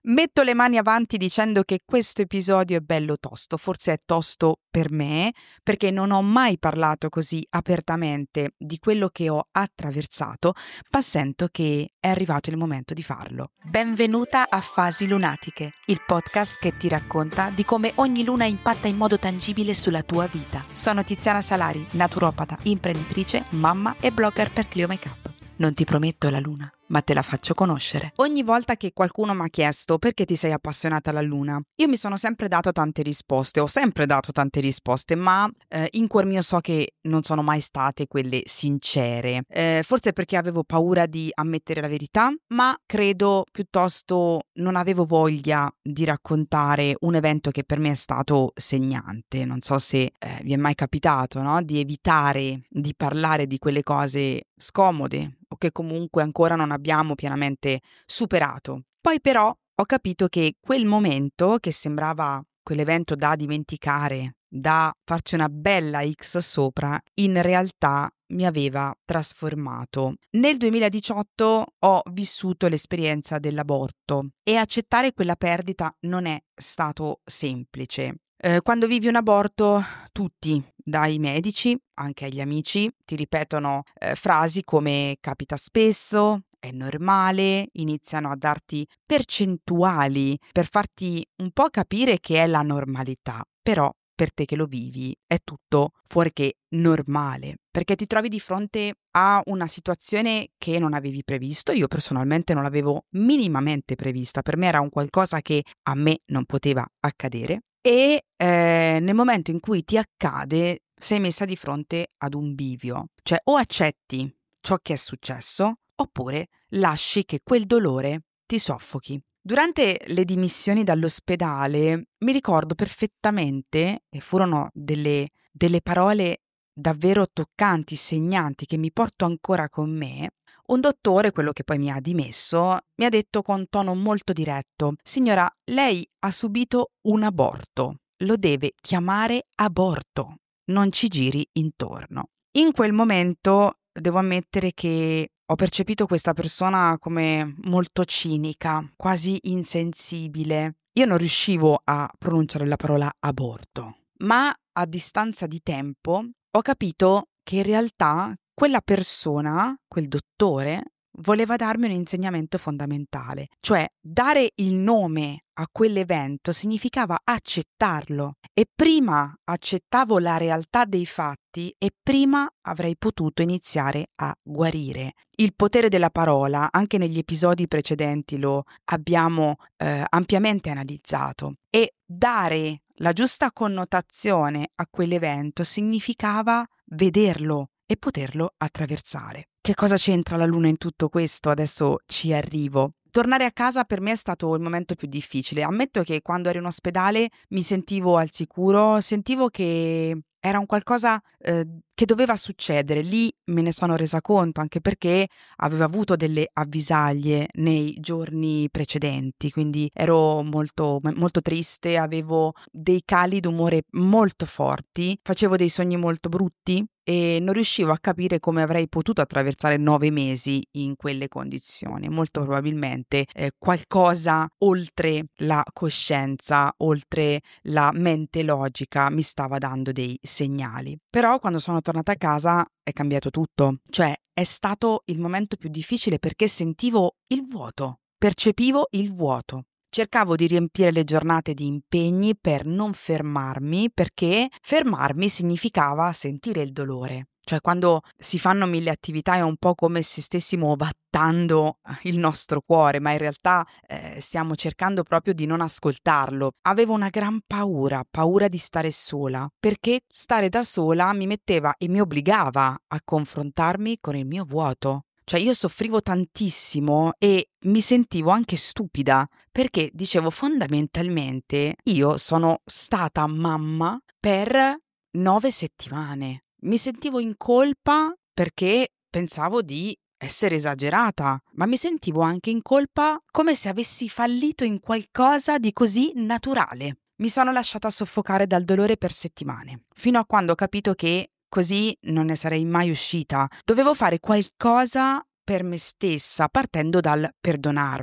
Metto le mani avanti dicendo che questo episodio è bello tosto, forse è tosto per me, perché non ho mai parlato così apertamente di quello che ho attraversato, ma sento che è arrivato il momento di farlo. Benvenuta a Fasi Lunatiche, il podcast che ti racconta di come ogni luna impatta in modo tangibile sulla tua vita. Sono Tiziana Salari, naturopata, imprenditrice, mamma e blogger per Clio Makeup. Non ti prometto la luna, ma te la faccio conoscere. Ogni volta che qualcuno mi ha chiesto perché ti sei appassionata alla luna, io mi sono sempre data tante risposte, ho sempre dato tante risposte, ma in cuor mio so che non sono mai state quelle sincere. Forse perché avevo paura di ammettere la verità, ma credo piuttosto non avevo voglia di raccontare un evento che per me è stato segnante. Non so se vi è mai capitato, no? Di evitare di parlare di quelle cose scomode o che comunque ancora non abbiamo pienamente superato. Poi però ho capito che quel momento, che sembrava quell'evento da dimenticare, da farci una bella X sopra, in realtà mi aveva trasformato. Nel 2018 ho vissuto l'esperienza dell'aborto e accettare quella perdita non è stato semplice. Quando vivi un aborto, tutti, dai medici anche agli amici, ti ripetono frasi come capita spesso, è normale, iniziano a darti percentuali per farti un po' capire che è la normalità, però per te che lo vivi è tutto fuorché normale, perché ti trovi di fronte a una situazione che non avevi previsto. Io personalmente non l'avevo minimamente prevista, per me era un qualcosa che a me non poteva accadere e nel momento in cui ti accade sei messa di fronte ad un bivio, cioè o accetti ciò che è successo oppure lasci che quel dolore ti soffochi. Durante le dimissioni dall'ospedale mi ricordo perfettamente, e furono delle parole davvero toccanti, segnanti, che mi porto ancora con me. Un dottore, quello che poi mi ha dimesso, mi ha detto con tono molto diretto: signora, lei ha subito un aborto, lo deve chiamare aborto, non ci giri intorno. In quel momento devo ammettere che ho percepito questa persona come molto cinica, quasi insensibile. Io non riuscivo a pronunciare la parola aborto, ma a distanza di tempo ho capito che in realtà quella persona, quel dottore, voleva darmi un insegnamento fondamentale, cioè dare il nome a quell'evento significava accettarlo, e prima accettavo la realtà dei fatti e prima avrei potuto iniziare a guarire. Il potere della parola, anche negli episodi precedenti lo abbiamo ampiamente analizzato, e dare la giusta connotazione a quell'evento significava vederlo e poterlo attraversare. Che cosa c'entra la luna in tutto questo? Adesso ci arrivo. Tornare a casa per me è stato il momento più difficile. Ammetto che quando ero in ospedale mi sentivo al sicuro, sentivo che era un qualcosa che doveva succedere. Lì me ne sono resa conto, anche perché avevo avuto delle avvisaglie nei giorni precedenti, quindi ero molto, molto triste, avevo dei cali d'umore molto forti, facevo dei sogni molto brutti e non riuscivo a capire come avrei potuto attraversare 9 mesi in quelle condizioni. Molto probabilmente qualcosa oltre la coscienza, oltre la mente logica mi stava dando dei segnali. Però quando sono tornata a casa è cambiato tutto, cioè è stato il momento più difficile perché sentivo il vuoto, percepivo il vuoto. Cercavo di riempire le giornate di impegni per non fermarmi, perché fermarmi significava sentire il dolore. Cioè, quando si fanno 1000 attività è un po' come se stessimo ovattando il nostro cuore, ma in realtà stiamo cercando proprio di non ascoltarlo. Avevo una gran paura di stare sola, perché stare da sola mi metteva e mi obbligava a confrontarmi con il mio vuoto. Cioè io soffrivo tantissimo e mi sentivo anche stupida, perché dicevo fondamentalmente io sono stata mamma per 9 settimane. Mi sentivo in colpa perché pensavo di essere esagerata, ma mi sentivo anche in colpa come se avessi fallito in qualcosa di così naturale. Mi sono lasciata soffocare dal dolore per settimane, fino a quando ho capito che così non ne sarei mai uscita. Dovevo fare qualcosa per me stessa, partendo dal perdonarmi.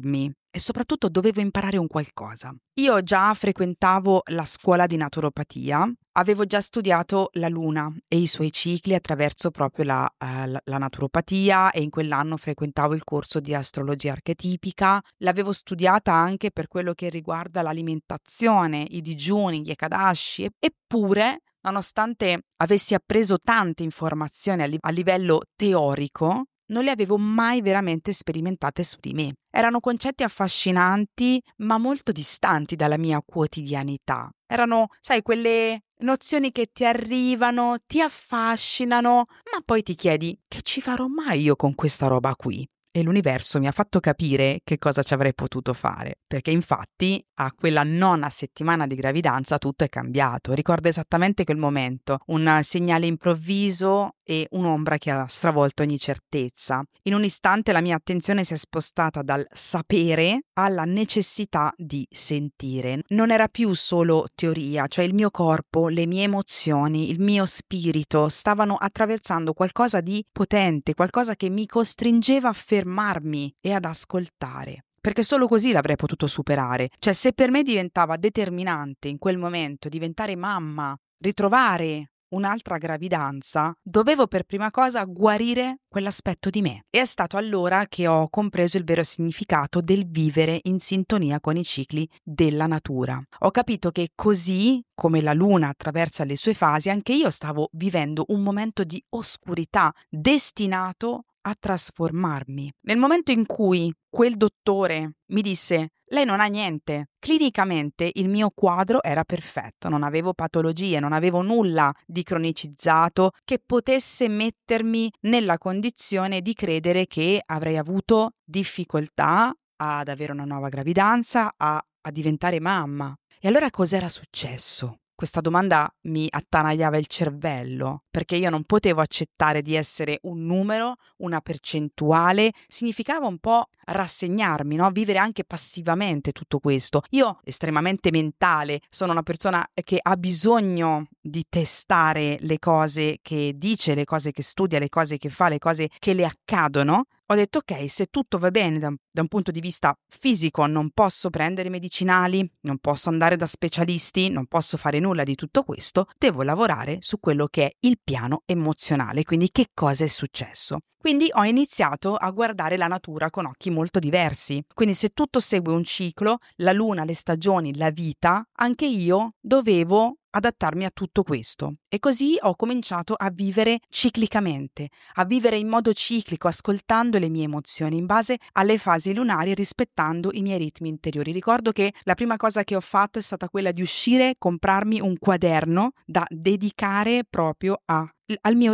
e soprattutto dovevo imparare un qualcosa. Io già frequentavo la scuola di naturopatia, avevo già studiato la luna e i suoi cicli attraverso proprio la naturopatia, e in quell'anno frequentavo il corso di astrologia archetipica. L'avevo studiata anche per quello che riguarda l'alimentazione, i digiuni, gli ekadashi, eppure, nonostante avessi appreso tante informazioni a livello teorico, non le avevo mai veramente sperimentate su di me. Erano concetti affascinanti, ma molto distanti dalla mia quotidianità. Erano, sai, quelle nozioni che ti arrivano, ti affascinano, ma poi ti chiedi: che ci farò mai io con questa roba qui? E l'universo mi ha fatto capire che cosa ci avrei potuto fare, perché infatti a quella nona settimana di gravidanza tutto è cambiato. Ricordo esattamente quel momento, un segnale improvviso e un'ombra che ha stravolto ogni certezza. In un istante la mia attenzione si è spostata dal sapere alla necessità di sentire. Non era più solo teoria, cioè il mio corpo, le mie emozioni, il mio spirito stavano attraversando qualcosa di potente, qualcosa che mi costringeva a fermarmi e ad ascoltare. Perché solo così l'avrei potuto superare. Cioè, se per me diventava determinante in quel momento diventare mamma, ritrovare un'altra gravidanza, dovevo per prima cosa guarire quell'aspetto di me. E è stato allora che ho compreso il vero significato del vivere in sintonia con i cicli della natura. Ho capito che così come la luna attraversa le sue fasi, anche io stavo vivendo un momento di oscurità destinato a trasformarmi. Nel momento in cui quel dottore mi disse: lei non ha niente, clinicamente il mio quadro era perfetto, non avevo patologie, non avevo nulla di cronicizzato che potesse mettermi nella condizione di credere che avrei avuto difficoltà ad avere una nuova gravidanza, a diventare mamma. E allora cos'era successo? Questa domanda mi attanagliava il cervello, perché io non potevo accettare di essere un numero, una percentuale. Significava un po' rassegnarmi, no? Vivere anche passivamente tutto questo. Io, estremamente mentale, sono una persona che ha bisogno di testare le cose che dice, le cose che studia, le cose che fa, le cose che le accadono. Ho detto: ok, se tutto va bene da un punto di vista fisico, non posso prendere medicinali, non posso andare da specialisti, non posso fare nulla di tutto questo, devo lavorare su quello che è il piano emozionale, quindi che cosa è successo. Quindi ho iniziato a guardare la natura con occhi molto diversi. Quindi se tutto segue un ciclo, la luna, le stagioni, la vita, anche io dovevo adattarmi a tutto questo. E così ho cominciato a vivere ciclicamente, a vivere in modo ciclico, ascoltando le mie emozioni in base alle fasi lunari e rispettando i miei ritmi interiori. Ricordo che la prima cosa che ho fatto è stata quella di uscire, comprarmi un quaderno da dedicare proprio al mio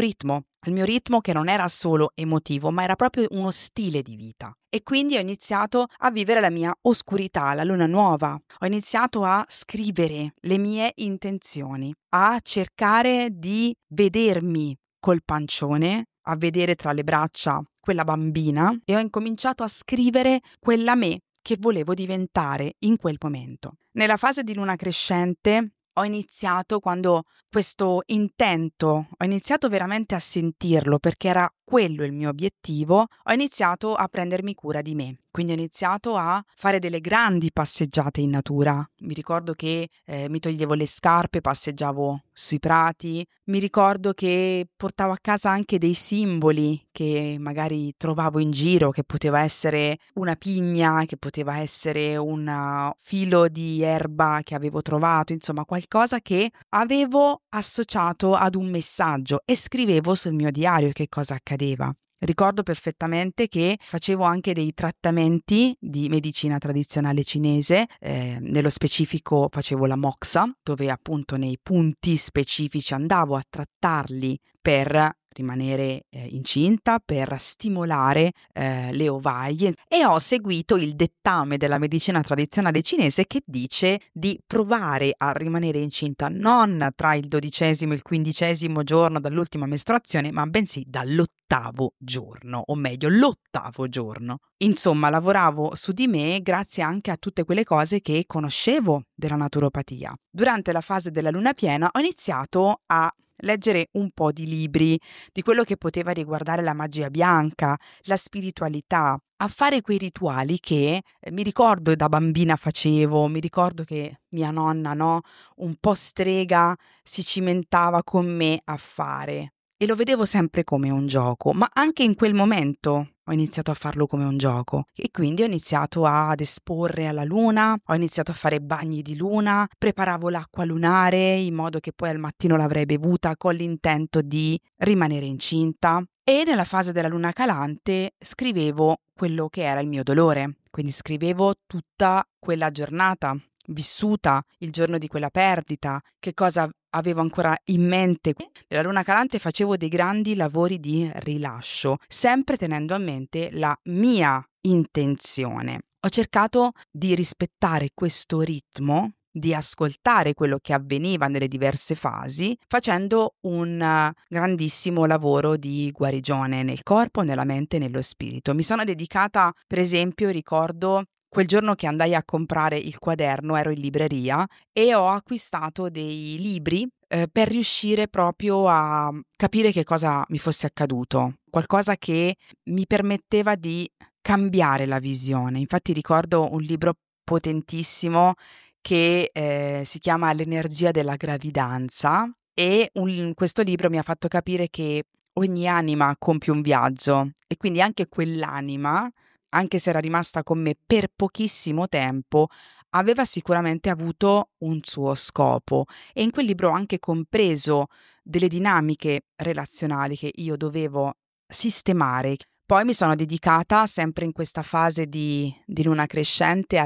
ritmo che non era solo emotivo, ma era proprio uno stile di vita. E quindi ho iniziato a vivere la mia oscurità, la luna nuova. Ho iniziato a scrivere le mie intenzioni, a cercare di vedermi col pancione, a vedere tra le braccia quella bambina, e ho incominciato a scrivere quella me che volevo diventare in quel momento. Nella fase di luna crescente ho iniziato, quando questo intento, ho iniziato veramente a sentirlo, perché era quello il mio obiettivo, ho iniziato a prendermi cura di me. Quindi ho iniziato a fare delle grandi passeggiate in natura. Mi ricordo che mi toglievo le scarpe, passeggiavo sui prati. Mi ricordo che portavo a casa anche dei simboli che magari trovavo in giro, che poteva essere una pigna, che poteva essere un filo di erba che avevo trovato, insomma qualcosa che avevo associato ad un messaggio, e scrivevo sul mio diario che cosa accadeva. Ricordo perfettamente che facevo anche dei trattamenti di medicina tradizionale cinese, nello specifico facevo la moxa, dove appunto nei punti specifici andavo a trattarli per rimanere incinta, per stimolare le ovaie, e ho seguito il dettame della medicina tradizionale cinese che dice di provare a rimanere incinta non tra il 12° e il 15° giorno dall'ultima mestruazione, ma bensì dall'8° giorno, o meglio l'8° giorno. Insomma, lavoravo su di me grazie anche a tutte quelle cose che conoscevo della naturopatia. Durante la fase della luna piena ho iniziato a leggere un po' di libri, di quello che poteva riguardare la magia bianca, la spiritualità, a fare quei rituali che mi ricordo da bambina facevo, mi ricordo che mia nonna, no, un po' strega, si cimentava con me a fare. E lo vedevo sempre come un gioco, ma anche in quel momento ho iniziato a farlo come un gioco e quindi ho iniziato ad esporre alla luna, ho iniziato a fare bagni di luna, preparavo l'acqua lunare in modo che poi al mattino l'avrei bevuta con l'intento di rimanere incinta e nella fase della luna calante scrivevo quello che era il mio dolore, quindi scrivevo tutta quella giornata vissuta, il giorno di quella perdita, che cosa avevo ancora in mente. Nella luna calante facevo dei grandi lavori di rilascio, sempre tenendo a mente la mia intenzione. Ho cercato di rispettare questo ritmo, di ascoltare quello che avveniva nelle diverse fasi, facendo un grandissimo lavoro di guarigione nel corpo, nella mente e nello spirito. Mi sono dedicata, per esempio, ricordo quel giorno che andai a comprare il quaderno, ero in libreria e ho acquistato dei libri per riuscire proprio a capire che cosa mi fosse accaduto, qualcosa che mi permetteva di cambiare la visione. Infatti ricordo un libro potentissimo che si chiama L'energia della gravidanza e questo libro mi ha fatto capire che ogni anima compie un viaggio e quindi anche quell'anima, anche se era rimasta con me per pochissimo tempo, aveva sicuramente avuto un suo scopo e in quel libro ho anche compreso delle dinamiche relazionali che io dovevo sistemare. Poi mi sono dedicata, sempre in questa fase di luna crescente,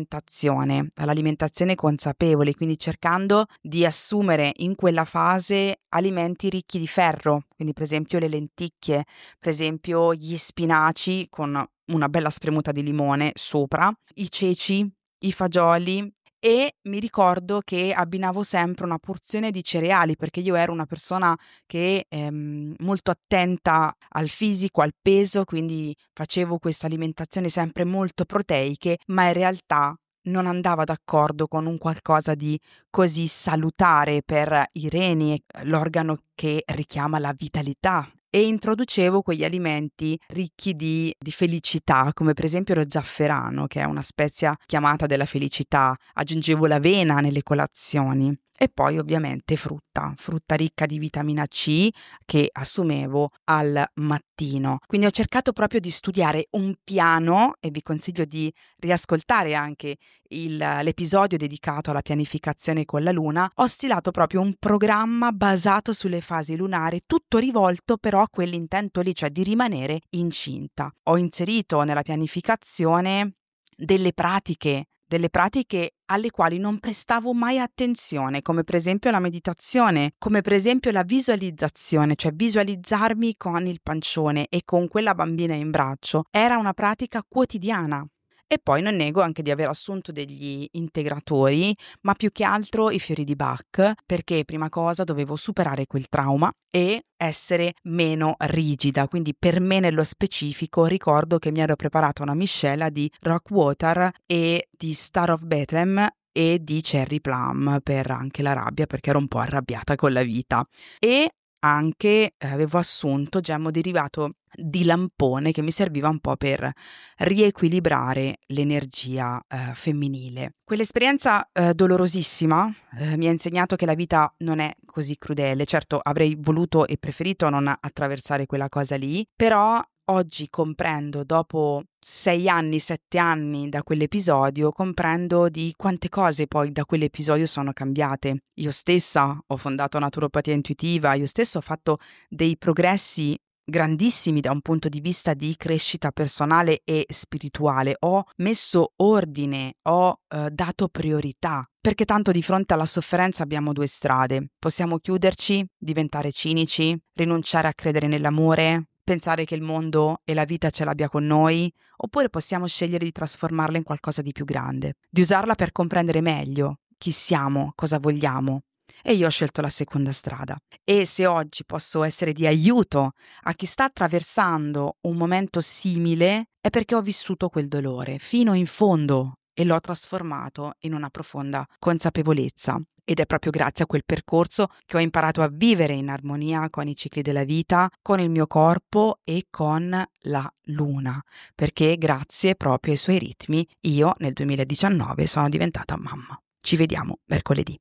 all'alimentazione consapevole, quindi cercando di assumere in quella fase alimenti ricchi di ferro, quindi per esempio le lenticchie, per esempio gli spinaci con una bella spremuta di limone sopra, i ceci, i fagioli e mi ricordo che abbinavo sempre una porzione di cereali perché io ero una persona che è molto attenta al fisico, al peso, quindi facevo questa alimentazione sempre molto proteiche, ma in realtà non andava d'accordo con un qualcosa di così salutare per i reni, l'organo che richiama la vitalità. E introducevo quegli alimenti ricchi di felicità, come per esempio lo zafferano, che è una spezia chiamata della felicità. Aggiungevo l'avena nelle colazioni. E poi ovviamente frutta ricca di vitamina C che assumevo al mattino. Quindi ho cercato proprio di studiare un piano e vi consiglio di riascoltare anche l'episodio dedicato alla pianificazione con la luna. Ho stilato proprio un programma basato sulle fasi lunari, tutto rivolto però a quell'intento lì, cioè di rimanere incinta. Ho inserito nella pianificazione delle pratiche alle quali non prestavo mai attenzione, come per esempio la meditazione, come per esempio la visualizzazione, cioè visualizzarmi con il pancione e con quella bambina in braccio. Era una pratica quotidiana. E poi non nego anche di aver assunto degli integratori, ma più che altro i fiori di Bach, perché prima cosa dovevo superare quel trauma e essere meno rigida. Quindi per me nello specifico ricordo che mi ero preparata una miscela di Rockwater e di Star of Bethlehem e di Cherry Plum per anche la rabbia, perché ero un po' arrabbiata con la vita. E anche avevo assunto gemmo derivato di lampone che mi serviva un po' per riequilibrare l'energia femminile. Quell'esperienza dolorosissima mi ha insegnato che la vita non è così crudele. Certo, avrei voluto e preferito non attraversare quella cosa lì, però oggi comprendo, dopo 6 anni, 7 anni da quell'episodio, comprendo di quante cose poi da quell'episodio sono cambiate. Io stessa ho fondato Naturopatia Intuitiva, io stessa ho fatto dei progressi grandissimi da un punto di vista di crescita personale e spirituale. Ho messo ordine, ho dato priorità. Perché tanto di fronte alla sofferenza abbiamo due strade. Possiamo chiuderci, diventare cinici, rinunciare a credere nell'amore, pensare che il mondo e la vita ce l'abbia con noi, oppure possiamo scegliere di trasformarla in qualcosa di più grande, di usarla per comprendere meglio chi siamo, cosa vogliamo. E io ho scelto la seconda strada. E se oggi posso essere di aiuto a chi sta attraversando un momento simile, è perché ho vissuto quel dolore fino in fondo e l'ho trasformato in una profonda consapevolezza. Ed è proprio grazie a quel percorso che ho imparato a vivere in armonia con i cicli della vita, con il mio corpo e con la luna, perché grazie proprio ai suoi ritmi io nel 2019 sono diventata mamma. Ci vediamo mercoledì.